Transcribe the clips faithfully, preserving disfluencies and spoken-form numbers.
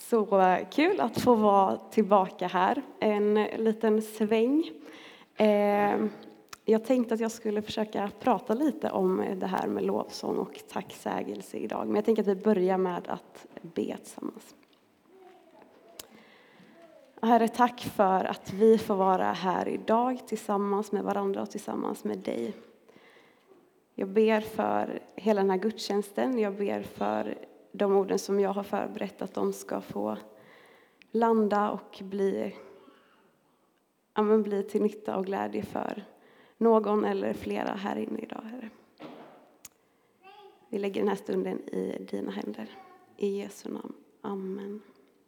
Så kul att få vara tillbaka här. En liten sväng. Jag tänkte att jag skulle försöka prata lite om det här med lovsång och tacksägelse idag. Men jag tänker att vi börjar med att be tillsammans. Herre, tack för att vi får vara här idag tillsammans med varandra och tillsammans med dig. Jag ber för hela den här gudstjänsten. Jag ber för de orden som jag har förberett, att de ska få landa och bli, ja, men bli till nytta och glädje för någon eller flera här inne idag, Herre. Vi lägger den här stunden i dina händer. I Jesu namn. Amen.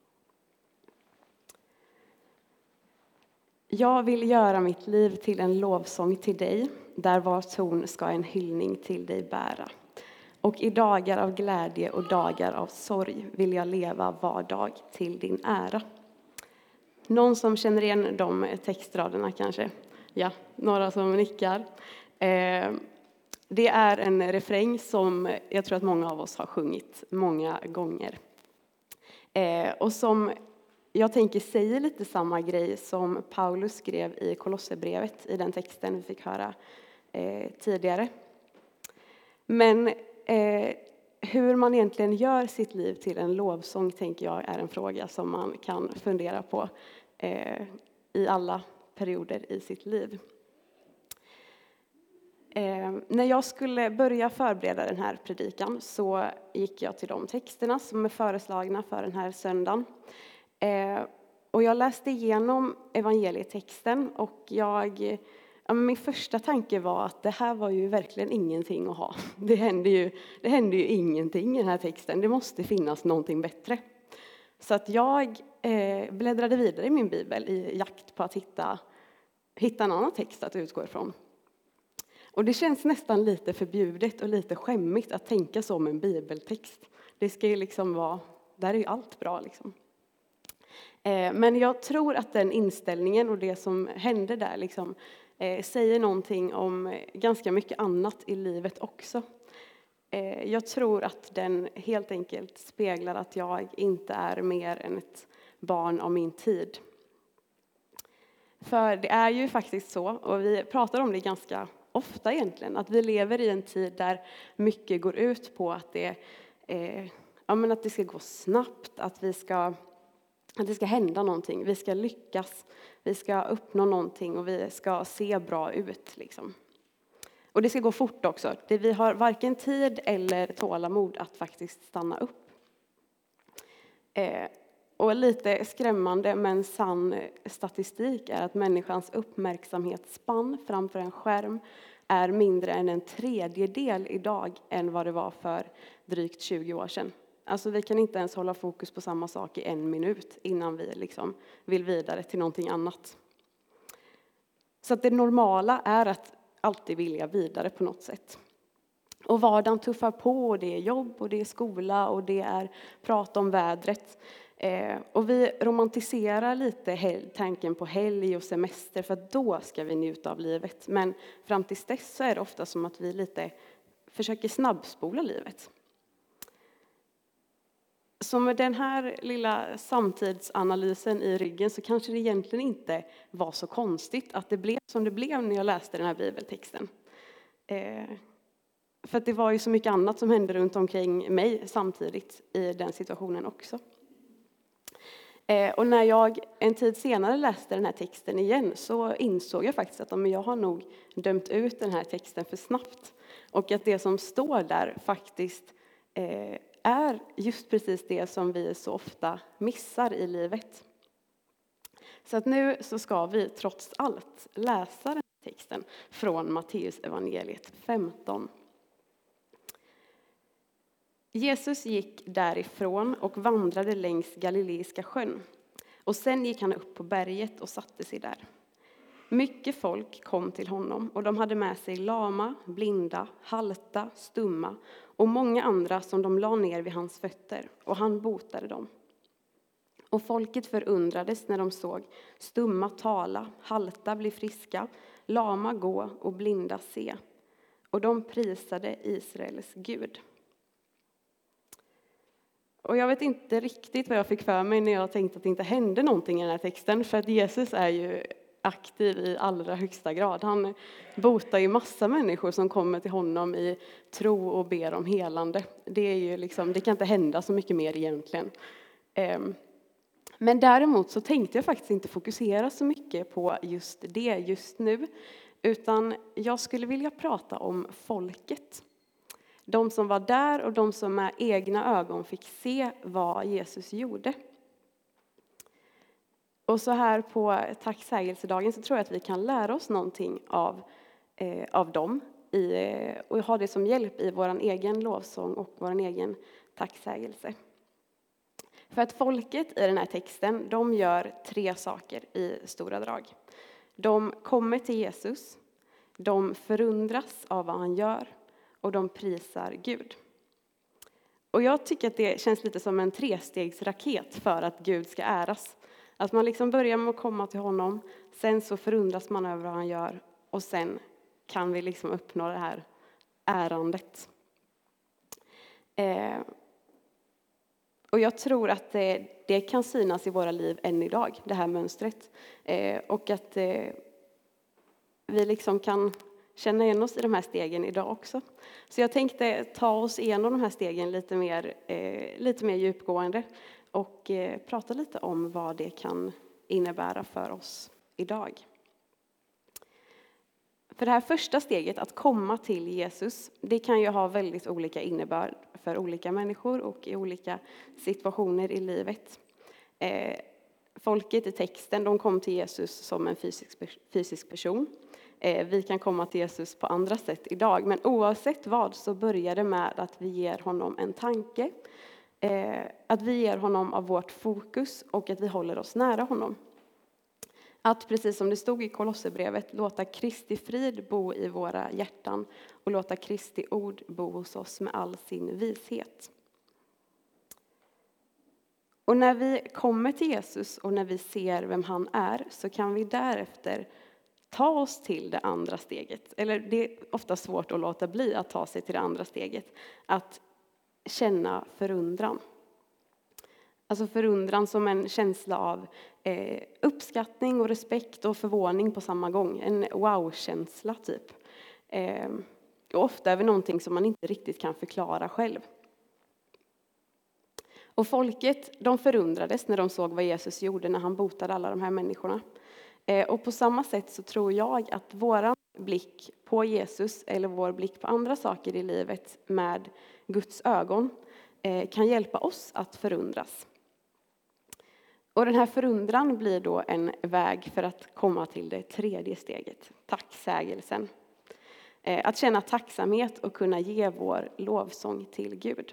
Jag vill göra mitt liv till en lovsång till dig, där var ton ska en hyllning till dig bära. Och i dagar av glädje och dagar av sorg vill jag leva var dag till din ära. Någon som känner igen de textraderna kanske? Ja, några som nickar. Eh, det är en refräng som jag tror att många av oss har sjungit många gånger. Eh, och som jag tänker säger lite samma grej som Paulus skrev i Kolosserbrevet, i den texten vi fick höra eh, tidigare. Men eh, hur man egentligen gör sitt liv till en lovsång, tänker jag, är en fråga som man kan fundera på eh, i alla perioder i sitt liv. Eh, när jag skulle börja förbereda den här predikan så gick jag till de texterna som är föreslagna för den här söndagen. Eh, och jag läste igenom evangelietexten och jag, ja, min första tanke var att det här var ju verkligen ingenting att ha. Det hände ju, det hände ju ingenting i den här texten. Det måste finnas någonting bättre. Så att jag eh, bläddrade vidare i min bibel i jakt på att hitta, hitta en annan text att utgå ifrån. Och det känns nästan lite förbjudet och lite skämmigt att tänka så om en bibeltext. Det ska ju liksom vara, där är ju allt bra liksom. Men jag tror att den inställningen och det som hände där liksom, eh, säger någonting om ganska mycket annat i livet också. Eh, jag tror att den helt enkelt speglar att jag inte är mer än ett barn av min tid. För det är ju faktiskt så, och vi pratar om det ganska ofta egentligen, att vi lever i en tid där mycket går ut på att det, eh, ja, men att det ska gå snabbt, att vi ska... Att det ska hända någonting, vi ska lyckas, vi ska uppnå någonting och vi ska se bra ut. Liksom. Och det ska gå fort också. Det, vi har varken tid eller tålamod att faktiskt stanna upp. Eh, och lite skrämmande men sann statistik är att människans uppmärksamhetsspann framför en skärm är mindre än en tredjedel idag än vad det var för drygt tjugo år sedan. Alltså vi kan inte ens hålla fokus på samma sak i en minut innan vi liksom vill vidare till någonting annat. Så att det normala är att alltid vilja vidare på något sätt. Och vardagen tuffar på, och det är jobb och det är skola och det är prata om vädret. Eh, och vi romantiserar lite hel- tanken på helg och semester, för att då ska vi njuta av livet. Men fram tills dess så är det ofta som att vi lite försöker snabbspola livet. Så med den här lilla samtidsanalysen i ryggen så kanske det egentligen inte var så konstigt att det blev som det blev när jag läste den här bibeltexten. Eh, för att det var ju så mycket annat som hände runt omkring mig samtidigt i den situationen också. Eh, och när jag en tid senare läste den här texten igen så insåg jag faktiskt att jag har nog dömt ut den här texten för snabbt. Och att det som står där faktiskt eh, är just precis det som vi så ofta missar i livet. Så att nu så ska vi trots allt läsa den här texten från Matteus evangeliet femton. Jesus gick därifrån och vandrade längs Galileiska sjön. Och sen gick han upp på berget och satte sig där. Mycket folk kom till honom och de hade med sig lama, blinda, halta, stumma och många andra som de la ner vid hans fötter, och han botade dem. Och folket förundrades när de såg stumma tala, halta bli friska, lama gå och blinda se. Och de prisade Israels Gud. Och jag vet inte riktigt vad jag fick för mig när jag tänkte att det inte hände någonting i den här texten. För att Jesus är ju aktiv i allra högsta grad. Han botar ju massa människor som kommer till honom i tro och ber om helande. Det är ju liksom, det kan inte hända så mycket mer egentligen. Men däremot så tänkte jag faktiskt inte fokusera så mycket på just det just nu. Utan jag skulle vilja prata om folket. De som var där och de som med egna ögon fick se vad Jesus gjorde. Och så här på tacksägelsedagen så tror jag att vi kan lära oss någonting av, eh, av dem. I, och ha det som hjälp i vår egen lovsång och vår egen tacksägelse. För att folket i den här texten, de gör tre saker i stora drag. De kommer till Jesus, de förundras av vad han gör och de prisar Gud. Och jag tycker att det känns lite som en trestegsraket för att Gud ska äras. Att man liksom börjar med att komma till honom, sen så förundras man över vad han gör och sen kan vi liksom uppnå det här ärandet. Eh, och jag tror att det, det kan synas i våra liv än idag, det här mönstret. Eh, och att eh, vi liksom kan känna igen oss i de här stegen idag också. Så jag tänkte ta oss igenom de här stegen lite mer, eh, lite mer djupgående. Och eh, prata lite om vad det kan innebära för oss idag. För det här första steget, att komma till Jesus, det kan ju ha väldigt olika innebörd för olika människor och i olika situationer i livet. Eh, folket i texten, de kom till Jesus som en fysisk, fysisk person. Eh, vi kan komma till Jesus på andra sätt idag, men oavsett vad så börjar det med att vi ger honom en tanke. Eh, att vi ger honom av vårt fokus och att vi håller oss nära honom. Att precis som det stod i Kolosserbrevet, låta Kristi frid bo i våra hjärtan och låta Kristi ord bo hos oss med all sin vishet. Och när vi kommer till Jesus och när vi ser vem han är så kan vi därefter ta oss till det andra steget. Eller det är ofta svårt att låta bli att ta sig till det andra steget. Att känna förundran. Alltså förundran som en känsla av eh, uppskattning och respekt och förvåning på samma gång. En wow-känsla typ. Eh, och ofta över någonting som man inte riktigt kan förklara själv. Och folket, de förundrades när de såg vad Jesus gjorde när han botade alla de här människorna. Eh, och på samma sätt så tror jag att våran blick på Jesus eller vår blick på andra saker i livet med Guds ögon eh, kan hjälpa oss att förundras. Och den här förundran blir då en väg för att komma till det tredje steget, tacksägelsen. Att känna tacksamhet och kunna ge vår lovsång till Gud.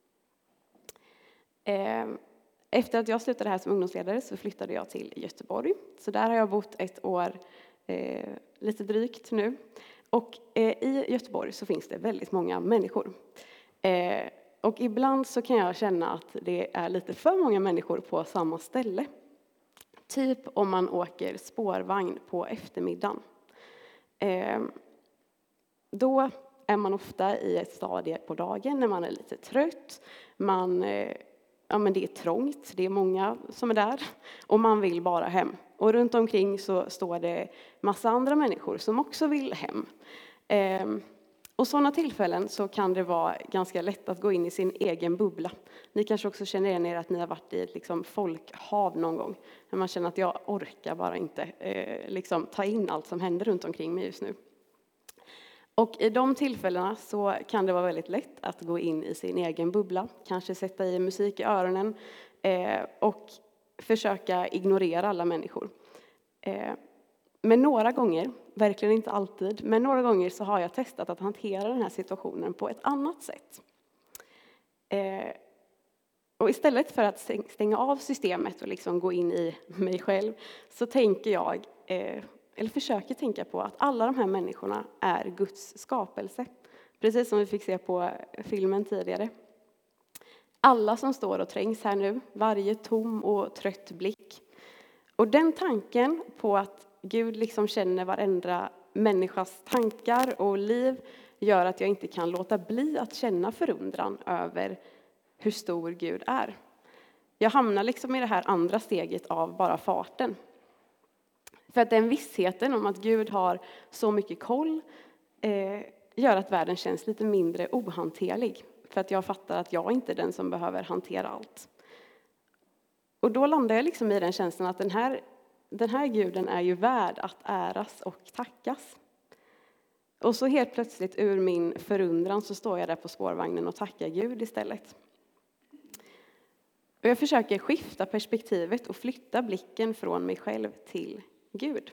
Efter att jag slutade här som ungdomsledare så flyttade jag till Göteborg. Så där har jag bott ett år, lite drygt nu. Och i Göteborg så finns det väldigt många människor. Och ibland så kan jag känna att det är lite för många människor på samma ställe. Typ om man åker spårvagn på eftermiddagen. Eh, då är man ofta i ett stadie på dagen när man är lite trött. Man, eh, ja, men det är trångt, det är många som är där. Och man vill bara hem. Och runt omkring så står det massa andra människor som också vill hem. Eh, Och sådana tillfällen så kan det vara ganska lätt att gå in i sin egen bubbla. Ni kanske också känner igen er att ni har varit i ett liksom folkhav någon gång. När man känner att jag orkar bara inte eh, liksom ta in allt som händer runt omkring mig just nu. Och i de tillfällena så kan det vara väldigt lätt att gå in i sin egen bubbla. Kanske sätta i musik i öronen eh, och försöka ignorera alla människor. Eh, Men några gånger, verkligen inte alltid, men några gånger så har jag testat att hantera den här situationen på ett annat sätt. Eh, och istället för att stänga av systemet och liksom gå in i mig själv så tänker jag, eh, eller försöker tänka på att alla de här människorna är Guds skapelse. Precis som vi fick se på filmen tidigare. Alla som står och trängs här nu, varje tom och trött blick. Och den tanken på att Gud liksom känner varenda människas tankar och liv gör att jag inte kan låta bli att känna förundran över hur stor Gud är. Jag hamnar liksom i det här andra steget av bara farten. För att den vissheten om att Gud har så mycket koll eh, gör att världen känns lite mindre ohanterlig. För att jag fattar att jag inte är den som behöver hantera allt. Och då landar jag liksom i den känslan att den här, den här guden är ju värd att äras och tackas. Och så helt plötsligt ur min förundran så står jag där på spårvagnen och tackar Gud istället. Och jag försöker skifta perspektivet och flytta blicken från mig själv till Gud.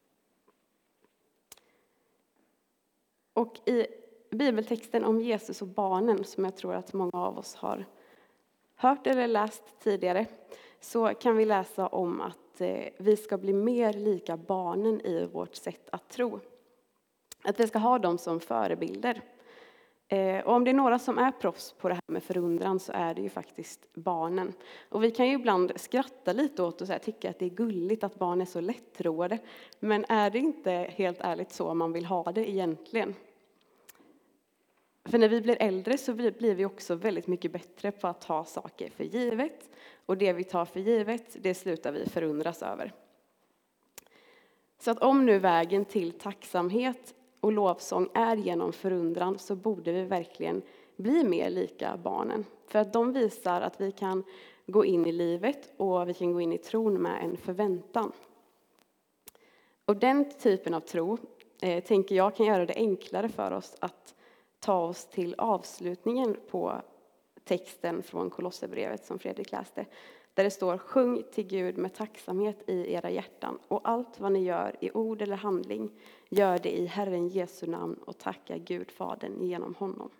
Och i bibeltexten om Jesus och barnen, som jag tror att många av oss har hört eller läst tidigare, så kan vi läsa om att vi ska bli mer lika barnen i vårt sätt att tro. Att vi ska ha dem som förebilder. Och om det är några som är proffs på det här med förundran så är det ju faktiskt barnen. Och vi kan ju ibland skratta lite åt och så här, tycka att det är gulligt att barn är så lättroade. Men är det inte helt ärligt så man vill ha det egentligen? För när vi blir äldre så blir vi också väldigt mycket bättre på att ta saker för givet. Och det vi tar för givet, det slutar vi förundras över. Så att om nu vägen till tacksamhet och lovsång är genom förundran så borde vi verkligen bli mer lika barnen. För att de visar att vi kan gå in i livet och vi kan gå in i tron med en förväntan. Och den typen av tro eh, tänker jag kan göra det enklare för oss att ta oss till avslutningen på texten från Kolosserbrevet som Fredrik läste. Där det står: sjung till Gud med tacksamhet i era hjärtan, och allt vad ni gör i ord eller handling, gör det i Herren Jesu namn och tacka Gud Fadern genom honom.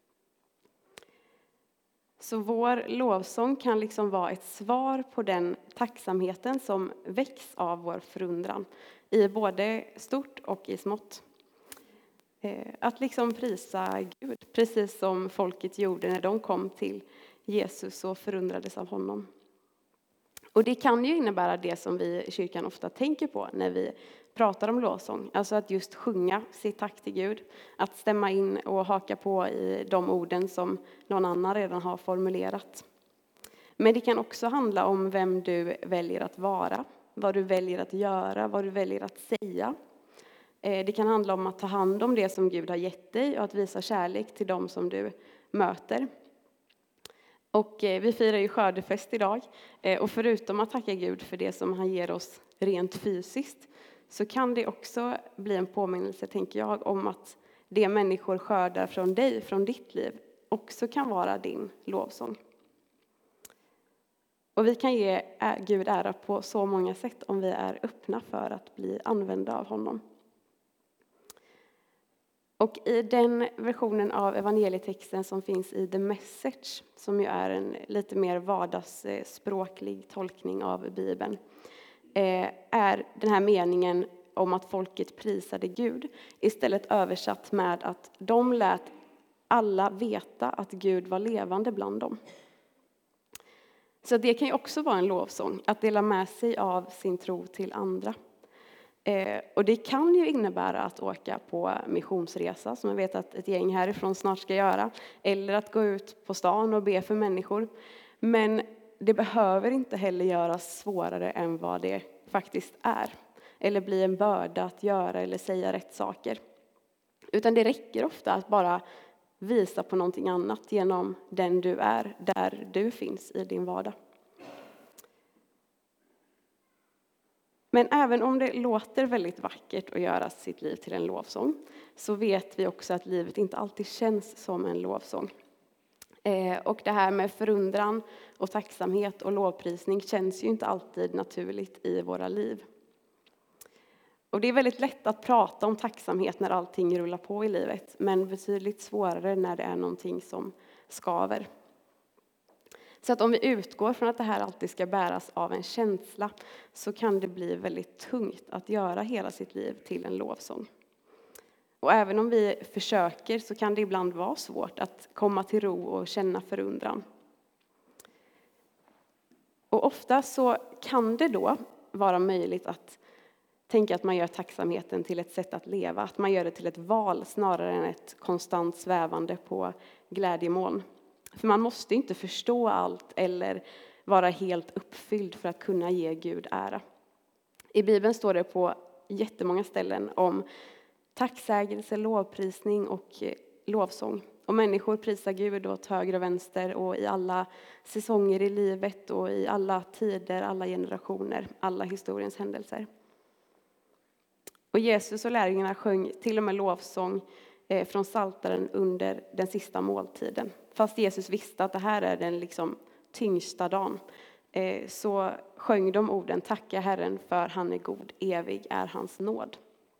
Så vår lovsång kan liksom vara ett svar på den tacksamheten som väcks av vår förundran i både stort och i smått. Att liksom prisa Gud, precis som folket gjorde när de kom till Jesus och förundrades av honom. Och det kan ju innebära det som vi i kyrkan ofta tänker på när vi pratar om lovsång. Alltså att just sjunga sitt tack till Gud. Att stämma in och haka på i de orden som någon annan redan har formulerat. Men det kan också handla om vem du väljer att vara. Vad du väljer att göra, vad du väljer att säga. Det kan handla om att ta hand om det som Gud har gett dig och att visa kärlek till dem som du möter. Och vi firar ju skördefest idag. Och förutom att tacka Gud för det som han ger oss rent fysiskt så kan det också bli en påminnelse, tänker jag, om att det människor skördar från dig, från ditt liv, också kan vara din lovsång. Och vi kan ge Gud ära på så många sätt om vi är öppna för att bli använda av honom. Och i den versionen av evangelietexten som finns i The Message, som ju är en lite mer vardagsspråklig tolkning av Bibeln, är den här meningen om att folket prisade Gud istället översatt med att de lät alla veta att Gud var levande bland dem. Så det kan ju också vara en lovsång, att dela med sig av sin tro till andra. Eh, och det kan ju innebära att åka på missionsresa, som jag vet att ett gäng härifrån snart ska göra. Eller att gå ut på stan och be för människor. Men det behöver inte heller göras svårare än vad det faktiskt är. Eller bli en börda att göra eller säga rätt saker. Utan det räcker ofta att bara visa på någonting annat genom den du är, där du finns i din vardag. Men även om det låter väldigt vackert att göra sitt liv till en lovsång, så vet vi också att livet inte alltid känns som en lovsång. Eh, och det här med förundran och tacksamhet och lovprisning känns ju inte alltid naturligt i våra liv. Och det är väldigt lätt att prata om tacksamhet när allting rullar på i livet, men betydligt svårare när det är någonting som skaver. Så att om vi utgår från att det här alltid ska bäras av en känsla, så kan det bli väldigt tungt att göra hela sitt liv till en lovsång. Och även om vi försöker så kan det ibland vara svårt att komma till ro och känna förundran. Och ofta så kan det då vara möjligt att tänka att man gör tacksamheten till ett sätt att leva. Att man gör det till ett val snarare än ett konstant svävande på glädjemoln. För man måste inte förstå allt eller vara helt uppfylld för att kunna ge Gud ära. I Bibeln står det på jättemånga ställen om tacksägelse, lovprisning och lovsång. Och människor prisar Gud åt höger och vänster och i alla säsonger i livet och i alla tider, alla generationer, alla historiens händelser. Och Jesus och lärjungarna sjöng till och med lovsång från Psaltaren under den sista måltiden. Fast Jesus visste att det här är den liksom tyngsta dagen, så sjöng de orden: tacka Herren för han är god, evig är hans nåd.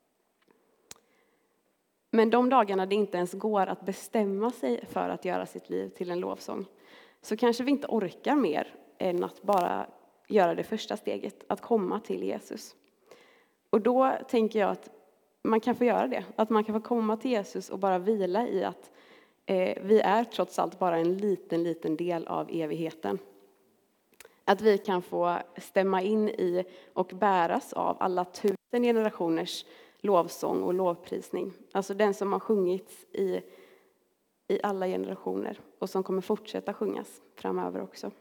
Men de dagarna det inte ens går att bestämma sig för att göra sitt liv till en lovsång, så kanske vi inte orkar mer än att bara göra det första steget, att komma till Jesus. Och då tänker jag att man kan få göra det. Att man kan få komma till Jesus och bara vila i att eh, vi är trots allt bara en liten, liten del av evigheten. Att vi kan få stämma in i och bäras av alla tusen generationers lovsång och lovprisning. Alltså den som har sjungits i, i alla generationer och som kommer fortsätta sjungas framöver också.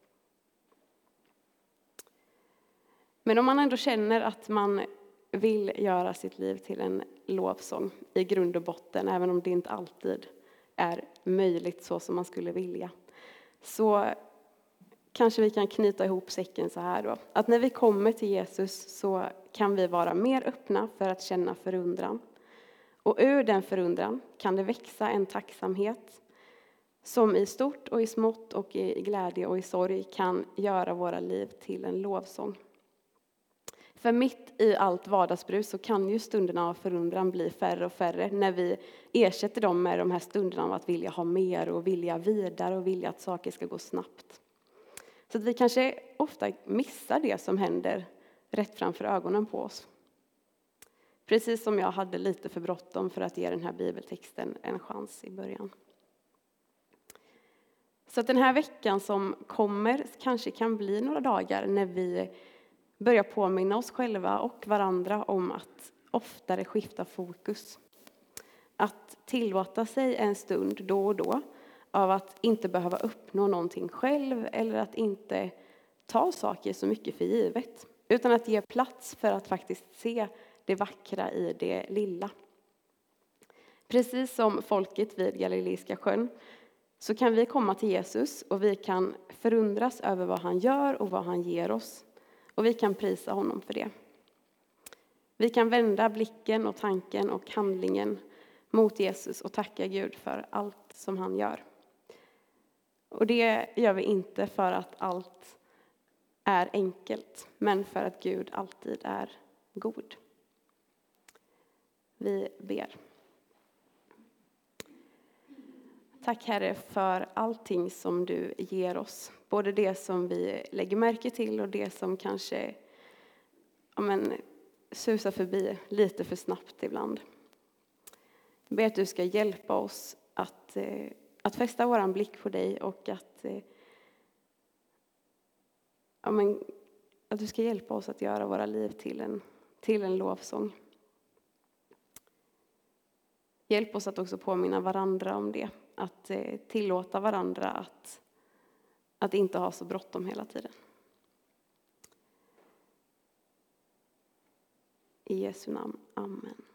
Men om man ändå känner att man vill göra sitt liv till en lovsång i grund och botten, även om det inte alltid är möjligt så som man skulle vilja, så kanske vi kan knyta ihop säcken så här då. Att när vi kommer till Jesus så kan vi vara mer öppna för att känna förundran. Och ur den förundran kan det växa en tacksamhet som i stort och i smått och i glädje och i sorg kan göra våra liv till en lovsång. För mitt i allt vardagsbrus så kan ju stunderna av förundran bli färre och färre när vi ersätter dem med de här stunderna av att vilja ha mer och vilja vidare och vilja att saker ska gå snabbt. Så att vi kanske ofta missar det som händer rätt framför ögonen på oss. Precis som jag hade lite för bråttom för att ge den här bibeltexten en chans i början. Så att den här veckan som kommer kanske kan bli några dagar när vi börjar påminna oss själva och varandra om att oftare skifta fokus. Att tillåta sig en stund då och då av att inte behöva uppnå någonting själv eller att inte ta saker så mycket för givet. Utan att ge plats för att faktiskt se det vackra i det lilla. Precis som folket vid Galileiska sjön så kan vi komma till Jesus och vi kan förundras över vad han gör och vad han ger oss. Och vi kan prisa honom för det. Vi kan vända blicken och tanken och handlingen mot Jesus och tacka Gud för allt som han gör. Och det gör vi inte för att allt är enkelt, men för att Gud alltid är god. Vi ber. Tack Herre för allting som du ger oss. Både det som vi lägger märke till och det som kanske ja men, susar förbi lite för snabbt ibland. Jag ber att du ska hjälpa oss att, att fästa våran blick på dig och att, ja men, att du ska hjälpa oss att göra våra liv till en, till en lovsång. Hjälp oss att också påminna varandra om det. Att tillåta varandra att, att inte ha så bråttom hela tiden. I Jesu namn. Amen.